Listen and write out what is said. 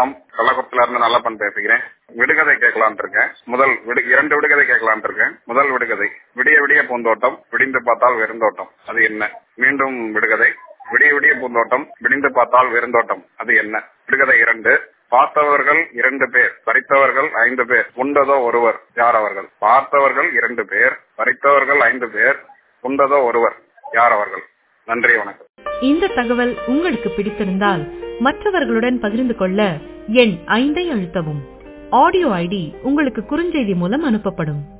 மாவட்டம் கள்ளக்குறிச்சியில இருந்து நல்லப்பன் பேசுகிறேன். விடுகதை கேட்கலான் இருக்கேன். இரண்டு விடுகதை கேட்கலான் இருக்கேன். முதல் விடுகதை, விடிய விடிய பூந்தோட்டம் விடிந்து பார்த்தால் வெறுந்தோட்டம், அது என்ன? மீண்டும் விடுகதை, விடிய விடிய பூந்தோட்டம் விடிந்து பார்த்தால் வெறுந்தோட்டம், அது என்ன? விடுகதை 2, பார்த்தவர்கள் 2 பேர், பறித்தவர்கள் 5 பேர், உண்டதோ ஒருவர், யார் அவர்கள்? பார்த்தவர்கள் 2 பேர், பறித்தவர்கள் 5 பேர், உண்டதோ ஒருவர், யார் அவர்கள்? நன்றி, வணக்கம். இந்த தகவல் உங்களுக்கு பிடித்திருந்தால் மற்றவர்களுடன் பகிர்ந்து கொள்ள எண் 5 அழுத்தவும். ஆடியோ ஐடி உங்களுக்கு குறுஞ்செய்தி மூலம் அனுப்பப்படும்.